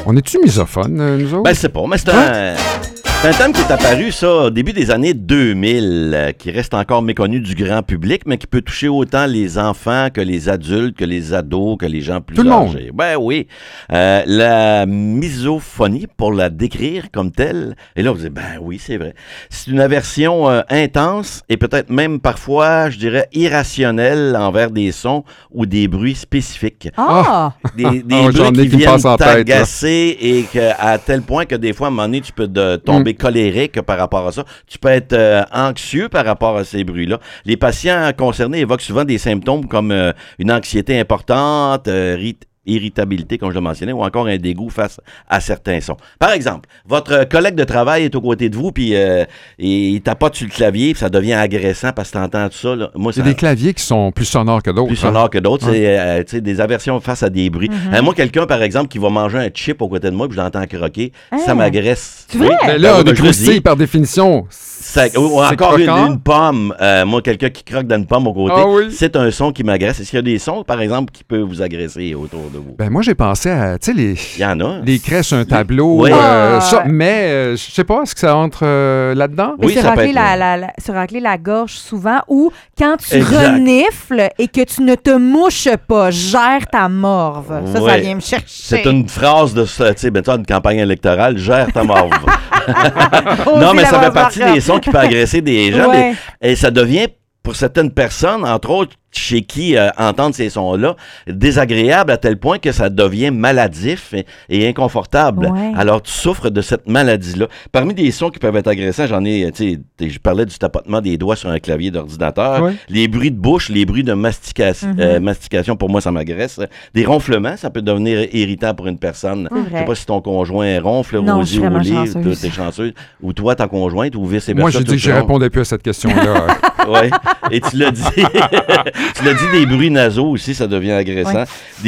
On est-tu misophone, nous autres? Ben, c'est pas, mais c'est un thème qui est apparu, ça, au début des années 2000, qui reste encore méconnu du grand public, mais qui peut toucher autant les enfants que les adultes, que les ados, que les gens plus Tout le monde. âgés. Ben oui. La misophonie, pour la décrire comme telle, et là, vous dites, ben oui, c'est vrai. C'est une aversion intense et peut-être même parfois, je dirais, irrationnelle envers des sons ou des bruits spécifiques. Ah! Des j'en bruits ai qui qui me passent viennent en tête, là. t'agacer et à tel point que des fois, à un moment donné, tu peux tomber colérique par rapport à ça. Tu peux être anxieux par rapport à ces bruits-là. Les patients concernés évoquent souvent des symptômes comme une anxiété importante, irritabilité, comme je le mentionnais, ou encore un dégoût face à certains sons. Par exemple, votre collègue de travail est aux côtés de vous, puis il tapote sur le clavier, puis ça devient agressant parce que tu entends tout ça. Là. Moi, C'est des claviers qui sont plus sonores que d'autres. Plus sonores que d'autres. C'est des aversions face à des bruits. Moi, quelqu'un, par exemple, qui va manger un chip au côté de moi, puis je l'entends croquer, ça m'agresse. C'est vrai? Mais là, Ben, des je le dis. croustilles, par définition, Ou encore croquant. une pomme. Moi, quelqu'un qui croque dans une pomme au côté, Ah oui. c'est un son qui m'agresse. Est-ce qu'il y a des sons, par exemple, qui peuvent vous agresser autour de vous? Ben moi, j'ai pensé à, tu sais, Il y en a. les crèches sur un tableau, Oui. ça, mais je sais pas, est-ce que ça entre là-dedans? Oui, se ça peut racler être, se racler la gorge souvent, ou quand tu Exact. renifles et que tu ne te mouches pas, gère ta morve. Ça Ouais. vient me chercher. C'est une phrase de ça, tu sais, ben, toi, une campagne électorale, gère ta morve. Non, Oser mais ça la fait partie marque. des sons qui peuvent agresser des gens. Ouais. Et ça devient, pour certaines personnes, entre autres, chez qui entendre ces sons-là, désagréable à tel point que ça devient maladif et inconfortable. Ouais. Alors, tu souffres de cette maladie-là. Parmi des sons qui peuvent être agressants, j'en ai, tu sais, je parlais du tapotement des doigts sur un clavier d'ordinateur, Ouais. les bruits de bouche, les bruits de mastication, pour moi, ça m'agresse. Des ronflements, ça peut devenir irritant pour une personne. C'est Je sais vrai. pas si ton conjoint ronfle, Non, je suis Rosie ou vraiment Oli, chanceuse. t'es chanceuse, ou toi, ta conjointe, ou vice-versa. Moi, j'ai dit que je répondais plus à cette question-là. Oui, et tu l'as dit. Tu l'as dit, des bruits nasaux aussi, ça devient agressant.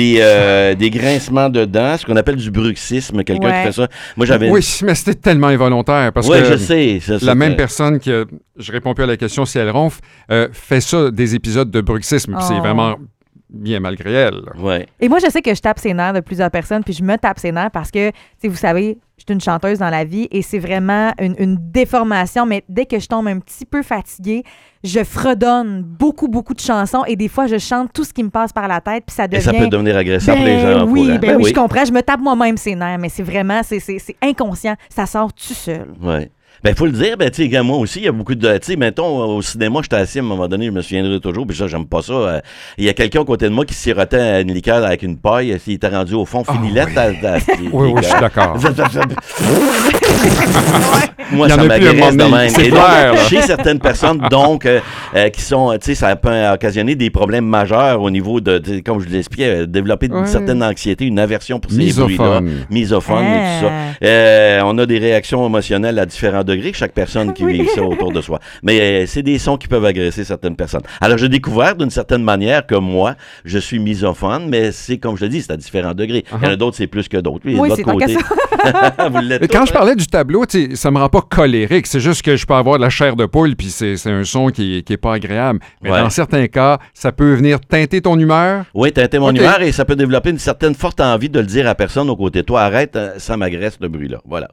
Des grincements de dents, ce qu'on appelle du bruxisme, quelqu'un Ouais. qui fait ça. Moi, j'avais... Oui, mais c'était tellement involontaire parce Oui, que je sais. la même personne que, je réponds plus à la question si elle ronfle, fait ça des épisodes de bruxisme, puis c'est Oh. vraiment bien malgré elle. Ouais. Et moi, je sais que je tape ses nerfs de plusieurs personnes, puis je me tape ses nerfs parce que, tu sais, vous savez, je suis une chanteuse dans la vie et c'est vraiment une déformation, mais dès que je tombe un petit peu fatiguée, je fredonne beaucoup, beaucoup de chansons et des fois, je chante tout ce qui me passe par la tête, puis ça Et devient... ça peut devenir agressant pour les gens Ben en oui, courant. ben oui, je comprends. Je me tape moi-même ses nerfs, mais c'est vraiment, c'est inconscient. Ça sort tout seul. Ouais. Ben, faut le dire, ben, tu sais, moi aussi, il y a beaucoup de. Tu sais, mettons, au cinéma, j'étais assis à un moment donné, je me souviendrai toujours, puis ça, j'aime pas ça. Il y a quelqu'un à côté de moi qui sirotait une liqueur avec une paille, s'il était rendu au fond, finilette. Oui, je suis d'accord. Moi, Il y en ça a plus à un m'agresse moment de donné, même. c'est Et donc, clair, là. chez certaines personnes, donc, qui sont, tu sais, ça peut occasionner des problèmes majeurs au niveau de comme je l'expliquais, développer une Ouais. certaine anxiété, une aversion pour ces Misophone. bruits-là. Misophone et tout ça. On a des réactions émotionnelles à différents degrés, chaque personne qui vit ça autour de soi. Mais c'est des sons qui peuvent agresser certaines personnes. Alors, j'ai découvert d'une certaine manière que moi, je suis misophone, mais c'est, comme je le dis, c'est à différents degrés. Il y en a d'autres, c'est plus que d'autres. Lui, Oui, de c'est l'autre tant qu'à côté. Vous l'êtes Mais quand tous, je parlais du tableau, tu sais, ça me rend pas colérique. C'est juste que je peux avoir de la chair de poule, puis c'est un son qui est pas agréable. Mais Ouais. dans certains cas, ça peut venir teinter ton humeur. Oui, t'as été mon Ok. humeur et ça peut développer une certaine forte envie de le dire à personne aux côtés de toi. Arrête, ça m'agresse le bruit-là. Voilà.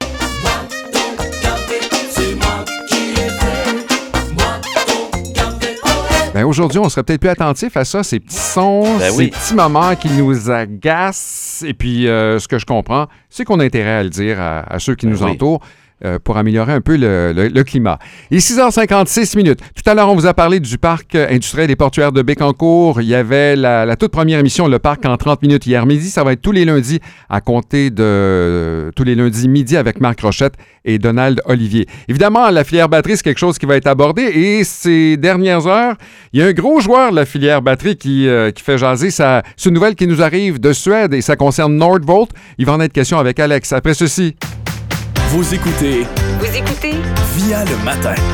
Ben aujourd'hui, on serait peut-être plus attentif à ça, ces petits sons, Ben ces oui. petits moments qui nous agacent. Et puis, ce que je comprends, c'est qu'on a intérêt à le dire à ceux qui nous oui. entourent. Pour améliorer un peu le climat. Il est 6h56 minutes. Tout à l'heure, on vous a parlé du parc industriel et portuaire de Bécancour. Il y avait la toute première émission, le parc en 30 minutes hier midi. Ça va être tous les lundis à compter de tous les lundis midi avec Marc Rochette et Donald Olivier. Évidemment, la filière batterie, c'est quelque chose qui va être abordé et ces dernières heures, il y a un gros joueur de la filière batterie qui fait jaser. C'est une nouvelle qui nous arrive de Suède et ça concerne Nordvolt. Il va en être question avec Alex. Après ceci... Vous écoutez Vous écoutez Via le matin.